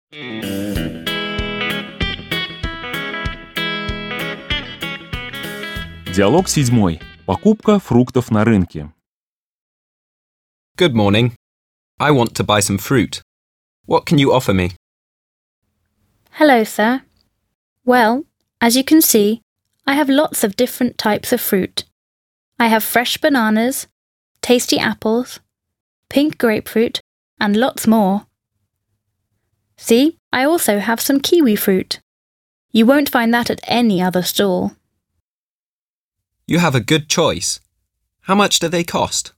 Диалог 7. Покупка фруктов на рынке. Good morning. I want to buy some fruit. What can you offer me? Hello, sir. Well, as you can see, I have lots of different types of fruit. I have fresh bananas, tasty apples, pink grapefruit, and lots more. See, I also have some kiwi fruit. You won't find that at any other stall. You have a good choice. How much do they cost?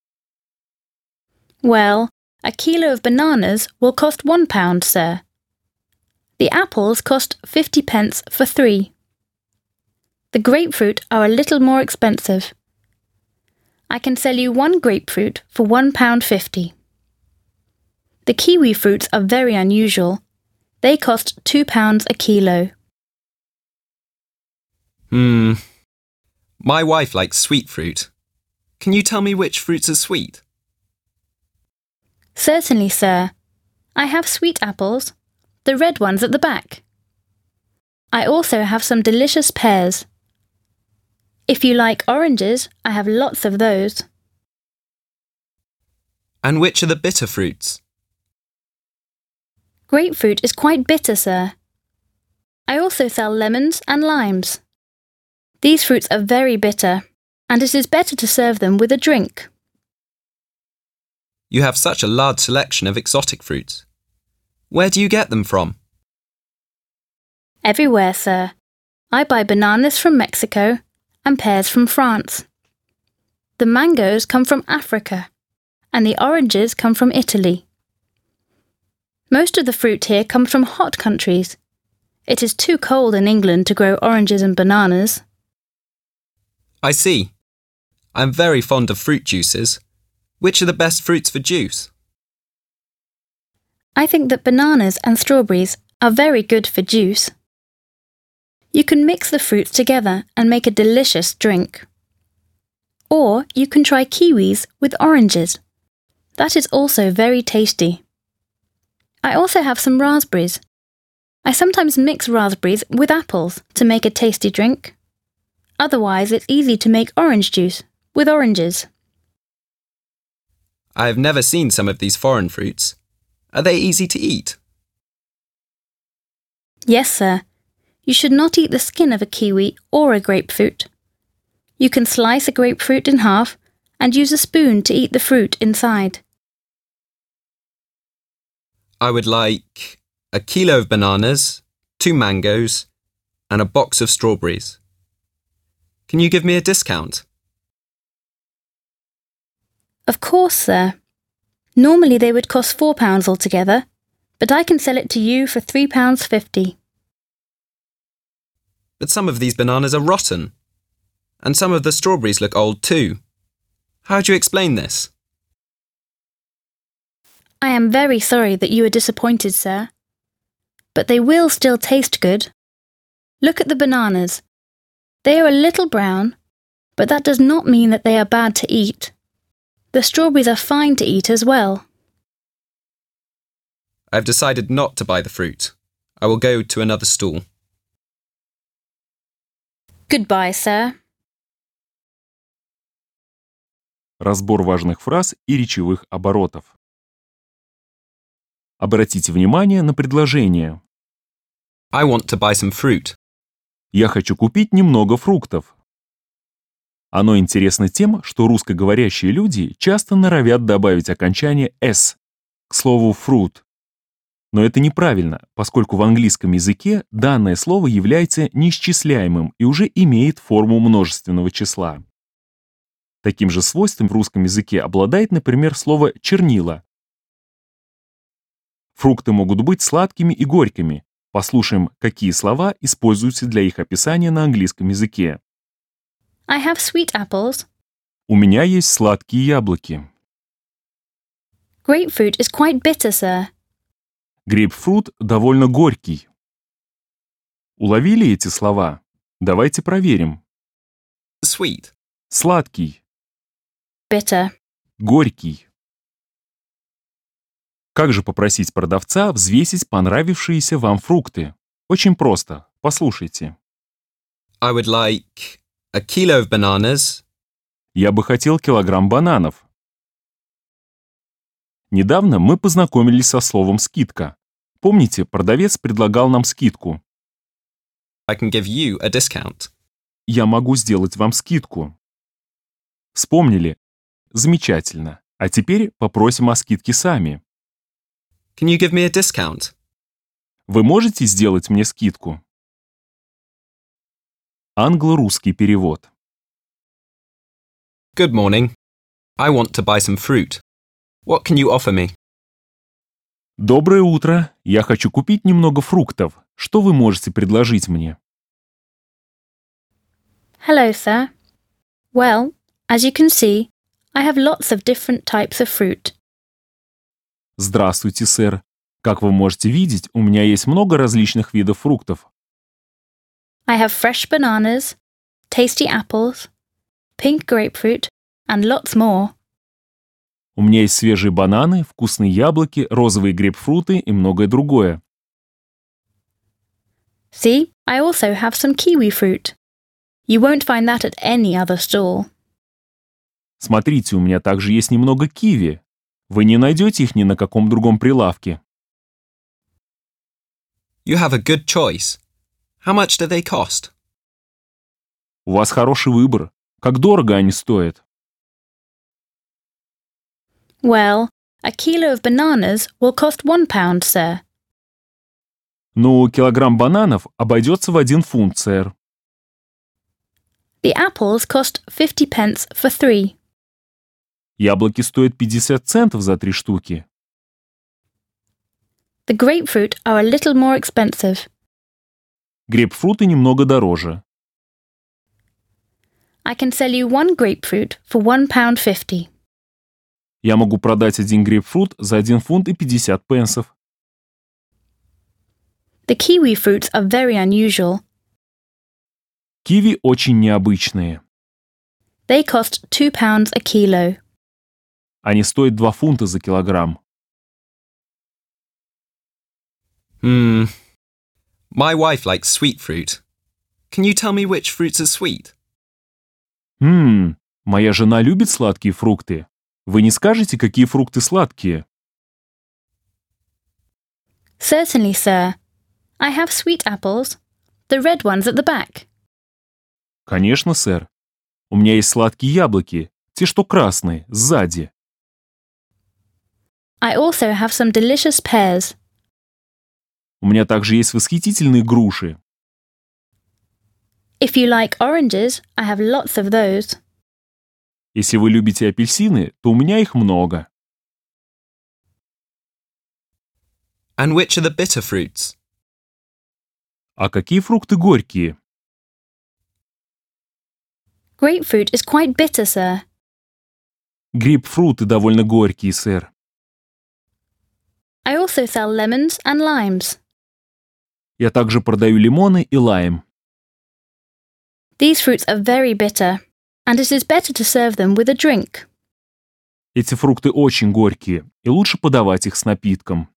Well, a kilo of bananas will cost £1, sir. The apples cost 50 pence for 3. The grapefruit are a little more expensive. I can sell you 1 grapefruit for £1.50. The kiwi fruits are very unusual. They cost £2 a kilo. My wife likes sweet fruit. Can you tell me which fruits are sweet? Certainly, sir. I have sweet apples, the red ones at the back. I also have some delicious pears. If you like oranges, I have lots of those. And which are the bitter fruits? Grapefruit is quite bitter, sir. I also sell lemons and limes. These fruits are very bitter, and it is better to serve them with a drink. You have such a large selection of exotic fruits. Where do you get them from? Everywhere, sir. I buy bananas from Mexico and pears from France. The mangoes come from Africa, and the oranges come from Italy. Most of the fruit here comes from hot countries. It is too cold in England to grow oranges and bananas. I see. I'm very fond of fruit juices. Which are the best fruits for juice? I think that bananas and strawberries are very good for juice. You can mix the fruits together and make a delicious drink. Or you can try kiwis with oranges. That is also very tasty. I also have some raspberries. I sometimes mix raspberries with apples to make a tasty drink. Otherwise, it's easy to make orange juice with oranges. I have never seen some of these foreign fruits. Are they easy to eat? Yes, sir. You should not eat the skin of a kiwi or a grapefruit. You can slice a grapefruit in half and use a spoon to eat the fruit inside. I would like a kilo of bananas, 2 mangoes, and a box of strawberries. Can you give me a discount? Of course, sir. Normally they would cost £4 altogether, but I can sell it to you for £3.50. But some of these bananas are rotten. And some of the strawberries look old too. How do you explain this? I am very sorry that you are disappointed, sir. But they will still taste good. Look at the bananas. They are a little brown, but that does not mean that they are bad to eat. The strawberries are fine to eat as well. I've decided not to buy the fruit. I will go to another stall. Goodbye, sir. Разбор важных фраз и речевых оборотов. Обратите внимание на предложение. I want to buy some fruit. Я хочу купить немного фруктов. Оно интересно тем, что русскоговорящие люди часто норовят добавить окончание «s» к слову «fruit». Но это неправильно, поскольку в английском языке данное слово является неисчисляемым и уже имеет форму множественного числа. Таким же свойством в русском языке обладает, например, слово «чернила». Фрукты могут быть сладкими и горькими. Послушаем, какие слова используются для их описания на английском языке. I have sweet apples. У меня есть сладкие яблоки. Grapefruit is quite bitter, sir. Грейпфрут довольно горький. Уловили эти слова? Давайте проверим. Sweet. Сладкий. Bitter. Горький. Как же попросить продавца взвесить понравившиеся вам фрукты? Очень просто. Послушайте. I would like a kilo of bananas, Я бы хотел килограмм бананов. Недавно мы познакомились со словом «скидка». Помните, продавец предлагал нам скидку. I can give you a discount. Я могу сделать вам скидку. Вспомнили? Замечательно. А теперь попросим о скидке сами. Can you give me a discount? Вы можете сделать мне скидку? Англо-русский перевод. Good morning. I want to buy some fruit. What can you offer me? Доброе утро. Я хочу купить немного фруктов. Что вы можете предложить мне? Hello, sir. Well, as you can see, I have lots of different types of fruit. Здравствуйте, сэр. Как вы можете видеть, у меня есть много различных видов фруктов. I have fresh bananas, tasty apples, pink grapefruit, and lots more. У меня есть свежие бананы, вкусные яблоки, розовые грейпфруты и многое другое. See, I also have some kiwi fruit. You won't find that at any other stall. Смотрите, у меня также есть немного киви. Вы не найдете их ни на каком другом прилавке. You have a good choice. How much do they cost? У вас хороший выбор. Как дорого они стоят? Well, a kilo of bananas will cost £1, sir. Ну, килограмм бананов обойдется в 1 фунт, сэр. The apples cost 50 pence for 3. Яблоки стоят 50 центов за 3 штуки. The grapefruit are a little more expensive. Грейпфруты немного дороже. I can sell you one grapefruit for £1.50. Я могу продать 1 грейпфрут за 1 фунт и 50 пенсов. The kiwi fruits are very unusual. Киви очень необычные. They cost £2 a kilo. Они стоят 2 фунта за килограмм. My wife likes sweet fruit. Can you tell me which fruits are sweet? Моя жена любит сладкие фрукты. Вы не скажете, какие фрукты сладкие? Certainly, sir. I have sweet apples, the red ones at the back. Конечно, сэр. У меня есть сладкие яблоки, те, что красные, сзади. I also have some delicious pears. У меня также есть восхитительные груши. If you like oranges, I have lots of those. Если вы любите апельсины, то у меня их много. And which are the bitter fruits? А какие фрукты горькие? Grapefruit is quite bitter, sir. Грейпфруты довольно горькие, сэр. I also sell lemons and limes. Я также продаю лимоны и лайм. These fruits are very bitter, and it is better to serve them with a drink. Эти фрукты очень горькие, и лучше подавать их с напитком.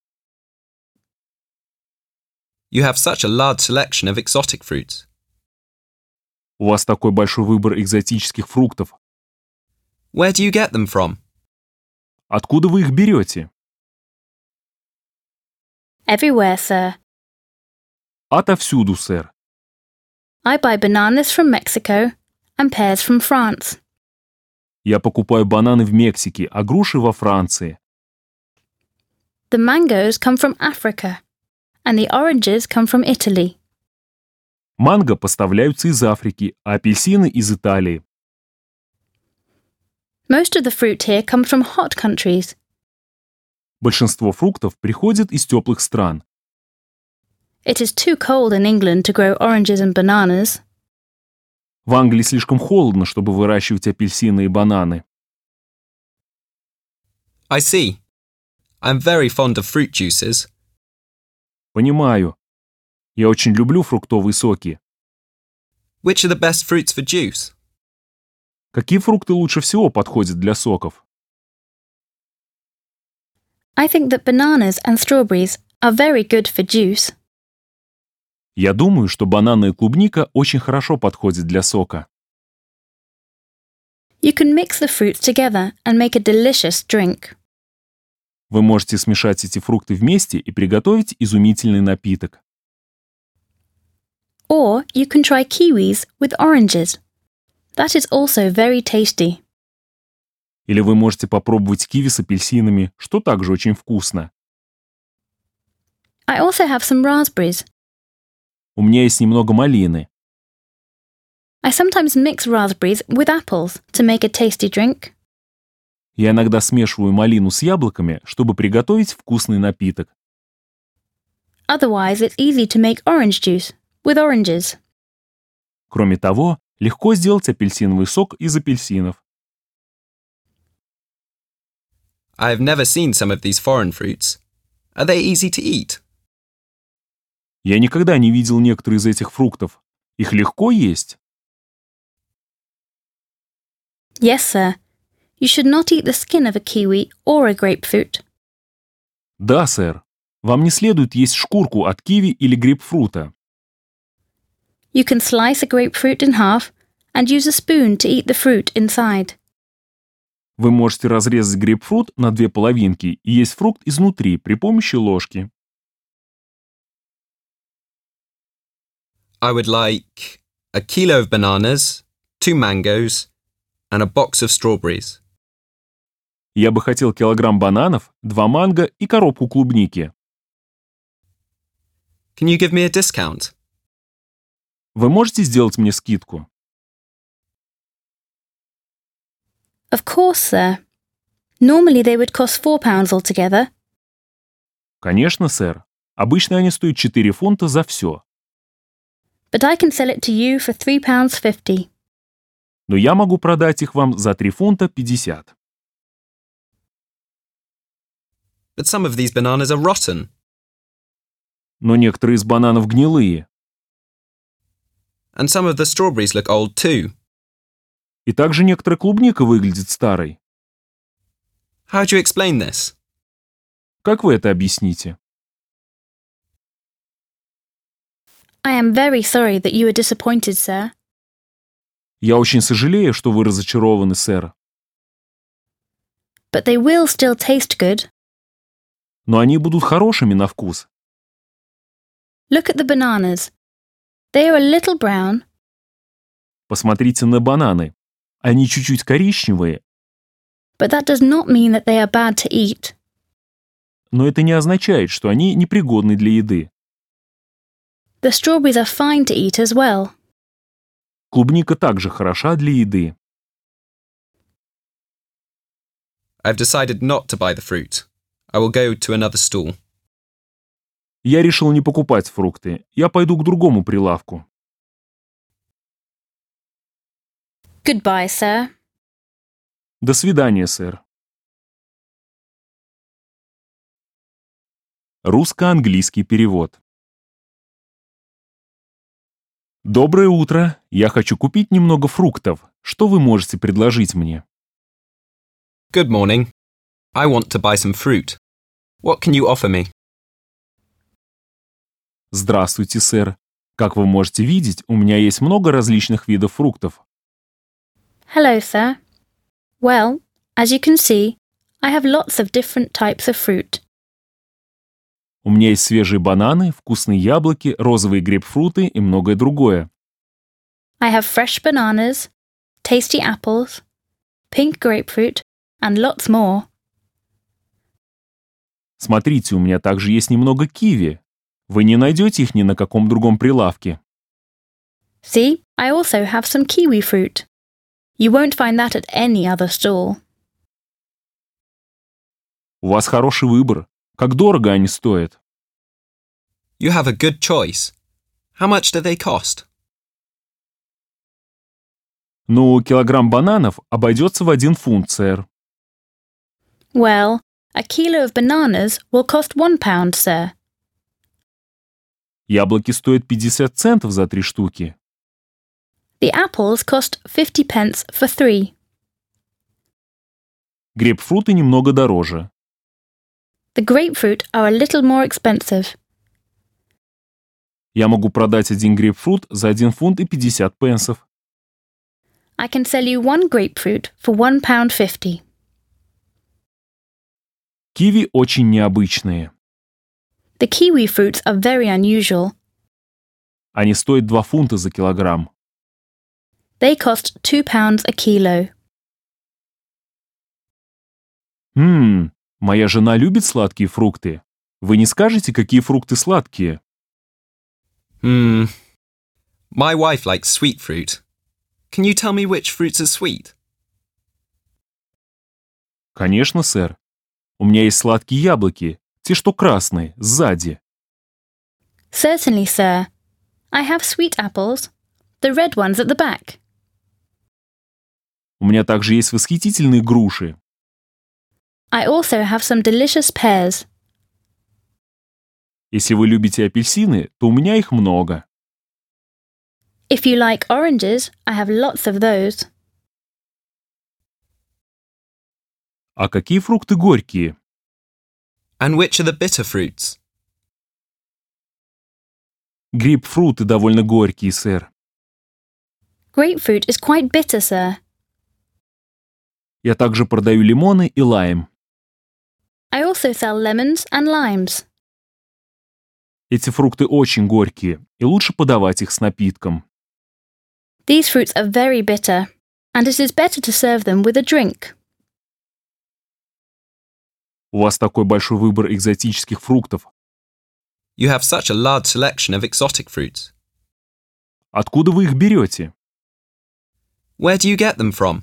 You have such a large selection of exotic fruits. У вас такой большой выбор экзотических фруктов. Where do you get them from? Откуда вы их берете? Everywhere, sir. Отовсюду, сэр. I buy bananas from Mexico and pears from France. Я покупаю бананы в Мексике, а груши во Франции. The mangoes come from Africa, and the oranges come from Italy. Манго поставляются из Африки, а апельсины из Италии. Most of the fruit here comes from hot countries. Большинство фруктов приходит из теплых стран. It is too cold in England to grow oranges and bananas. В Англии слишком холодно, чтобы выращивать апельсины и бананы. I see. I'm very fond of fruit juices. Понимаю. Я очень люблю фруктовые соки. Which are the best fruits for juice? Какие фрукты лучше всего подходят для соков? I think that bananas and strawberries are very good for juice. Я думаю, что бананы и клубника очень хорошо подходят для сока. You can mix the fruits together and make a delicious drink. Вы можете смешать эти фрукты вместе и приготовить изумительный напиток. Or you can try kiwis with oranges. That is also very tasty. Или вы можете попробовать киви с апельсинами, что также очень вкусно. I also have some raspberries. У меня есть немного малины. I sometimes mix raspberries with apples to make a tasty drink. Я иногда смешиваю малину с яблоками, чтобы приготовить вкусный напиток. Otherwise, it's easy to make orange juice with oranges. Кроме того, легко сделать апельсиновый сок из апельсинов. I have never seen some of these foreign fruits. Are they easy to eat? Я никогда не видел некоторые из этих фруктов. Их легко есть? Yes, sir. You should not eat the skin of a kiwi or a grapefruit. Да, сэр. Вам не следует есть шкурку от киви или грейпфрута. You can slice a grapefruit in half and use a spoon to eat the fruit inside. Вы можете разрезать грейпфрут на две половинки и есть фрукт изнутри при помощи ложки. I would like a kilo of bananas, 2 mangoes, and a box of strawberries. Я бы хотел килограмм бананов, 2 манго и коробку клубники. Can you give me a discount? Вы можете сделать мне скидку? Of course, sir. Normally they would cost £4 altogether. Конечно, сэр. Обычно они стоят 4 фунта за все. But I can sell it to you for £3.50. Но я могу продать их вам за 3 фунта 50. But some of these bananas are rotten. Но некоторые из бананов гнилые. And some of the strawberries look old too. И также некоторая клубника выглядит старой. How do you explain this? Как вы это объясните? I am very sorry that you are disappointed, sir. Я очень сожалею, что вы разочарованы, сэр. But they will still taste good. Но они будут хорошими на вкус. Look at the bananas. They are a little brown, Посмотрите на бананы. Они чуть-чуть коричневые, but that does not mean that they are bad to eat. но это не означает, что они непригодны для еды. The strawberries are fine to eat as well. Клубника также хороша для еды. I've decided not to buy the fruit. I will go to another stall. Я решил не покупать фрукты. Я пойду к другому прилавку. Goodbye, sir. До свидания, сэр. Русско-английский перевод. Доброе утро. Я хочу купить немного фруктов. Что вы можете предложить мне? Good morning. I want to buy some fruit. What can you offer me? Здравствуйте, сэр. Как вы можете видеть, у меня есть много различных видов фруктов. Hello, sir. Well, as you can see, I have lots of different types of fruit. У меня есть свежие бананы, вкусные яблоки, розовые грейпфруты и многое другое. I have fresh bananas, tasty apples, pink grapefruit, and lots more. Смотрите, у меня также есть немного киви. Вы не найдете их ни на каком другом прилавке. See, I also have some kiwi fruit. You won't find that at any other stall. У вас хороший выбор. Как дорого они стоят? You have a good choice. How much do they cost? Ну, килограмм бананов обойдется в 1 фунт, сэр. Well, a kilo of bananas will cost £1, sir. Яблоки стоят 50 центов за 3 штуки. The apples cost 50p for 3. Грейпфруты немного дороже. The grapefruit are a little more expensive. Я могу продать один грейпфрут за 1 фунт и 50 пенсов. I can sell you one grapefruit for £1.50. Киви очень необычные. The kiwi fruits are very unusual. Они стоят 2 фунта за килограмм. They cost £2 a kilo. Моя жена любит сладкие фрукты. Вы не скажете, какие фрукты сладкие? My wife likes sweet fruit. Can you tell me which fruits are sweet? Конечно, сэр. У меня есть сладкие яблоки, те, что красные, сзади. Certainly, sir. I have sweet apples, the red ones at the back. У меня также есть восхитительные груши. I also have some delicious pears. Если вы любите апельсины, то у меня их много. If you like oranges, I have lots of those. А какие фрукты горькие? And which are the bitter fruits? Грейпфруты довольно горькие, сэр. Grapefruit is quite bitter, sir. Я также продаю лимоны и лайм. I also sell lemons and limes. Эти фрукты очень горькие, и лучше подавать их с напитком. These fruits are very bitter, and it is better to serve them with a drink. У вас такой большой выбор экзотических фруктов. You have such a large selection of exotic fruits. Откуда вы их берете? Where do you get them from?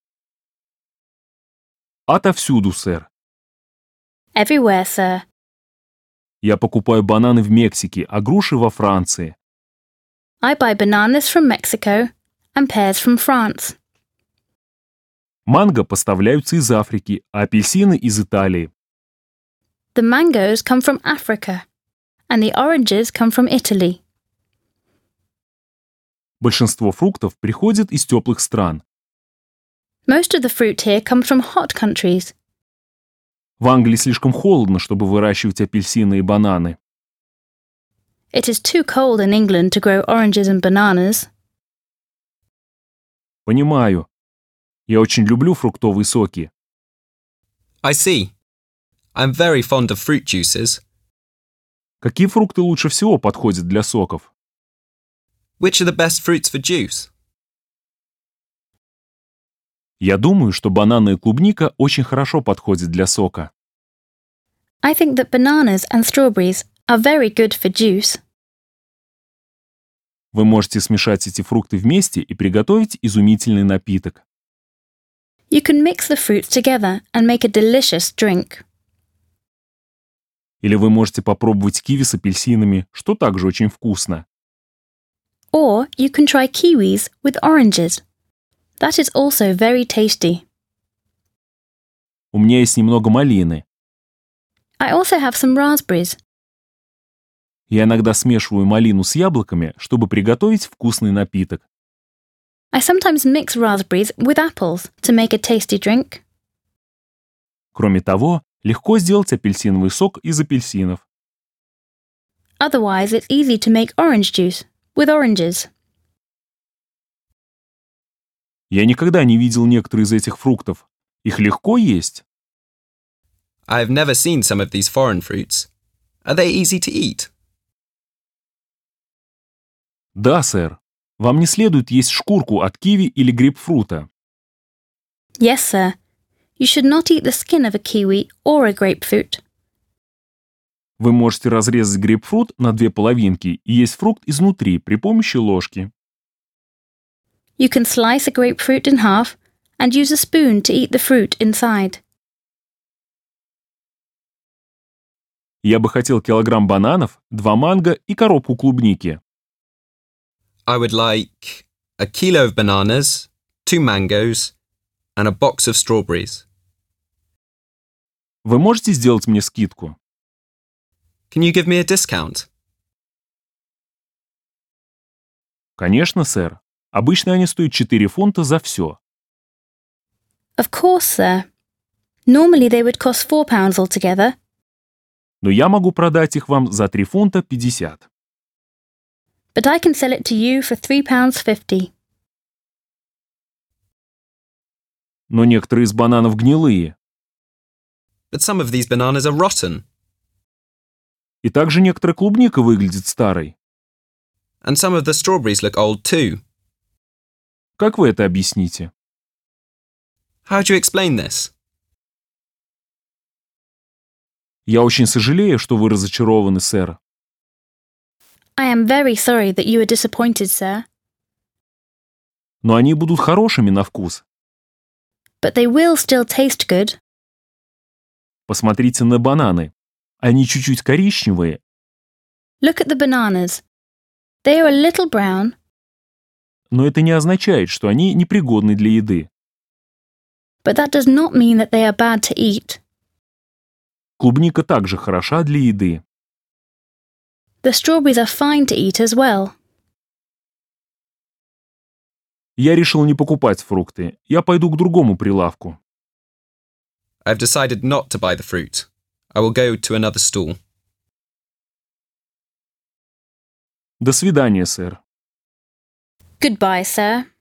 Отовсюду, сэр. Everywhere, sir. Я покупаю бананы в Мексике, а груши во Франции. I buy bananas from Mexico and pears from France. Манго поставляются из Африки, а апельсины из Италии. The mangoes come from Africa, and the oranges come from Italy. Большинство фруктов приходит из теплых стран. Most of the fruit here comes from hot countries. В Англии слишком холодно, чтобы выращивать апельсины и бананы. It is too cold in England to grow oranges and bananas. Понимаю. Я очень люблю фруктовые соки. I see. I'm very fond of fruit juices. Какие фрукты лучше всего подходят для соков? Which are the best fruits for juice? Я думаю, что бананы и клубника очень хорошо подходят для сока. I think that bananas and strawberries are very good for juice. Вы можете смешать эти фрукты вместе и приготовить изумительный напиток. You can mix the fruits together and make a delicious drink. Или вы можете попробовать киви с апельсинами, что также очень вкусно. Or you can try kiwis with oranges. That is also very tasty. У меня есть немного малины. I also have some raspberries. Я иногда смешиваю малину с яблоками, чтобы приготовить вкусный напиток. I sometimes mix raspberries with apples to make a tasty drink. Кроме того, легко сделать апельсиновый сок из апельсинов. Otherwise, it's easy to make orange juice with oranges. Я никогда не видел некоторые из этих фруктов. Их легко есть? I have never seen some of these foreign fruits. Are they easy to eat? Да, сэр. Вам не следует есть шкурку от киви или грейпфрута. Yes, sir. You should not eat the skin of a kiwi or a grapefruit. Вы можете разрезать грейпфрут на 2 половинки и есть фрукт изнутри при помощи ложки. You can slice a grapefruit in half and use a spoon to eat the fruit inside. Я бы хотел килограмм бананов, 2 манго и коробку клубники. I would like a kilo of bananas, 2 mangoes, and a box of strawberries. Вы можете сделать мне скидку? Can you give me a discount? Конечно, сэр. Обычно они стоят 4 фунта за все. Of course, sir. Normally they would cost £4 altogether, но я могу продать их вам за 3 фунта 50. But I can sell it to you for £3.50. Но некоторые из бананов гнилые. But some of these bananas are rotten, И также некоторая клубника выглядит старой. and some of the strawberries look old too. Как вы это объясните? How do you explain this? Я очень сожалею, что вы разочарованы, сэр. I am very sorry that you are disappointed, sir. Но они будут хорошими на вкус. But they will still taste good. Посмотрите на бананы. Они чуть-чуть коричневые, Look at the bananas. They are a little brown, но это не означает, что они непригодны для еды. but that does not mean that they are bad to eat. Клубника также хороша для еды. The strawberries are fine to eat as well. Я решил не покупать фрукты. Я пойду к другому прилавку. I've decided not to buy the fruit. I will go to another stall. До свидания, сэр. Goodbye, sir.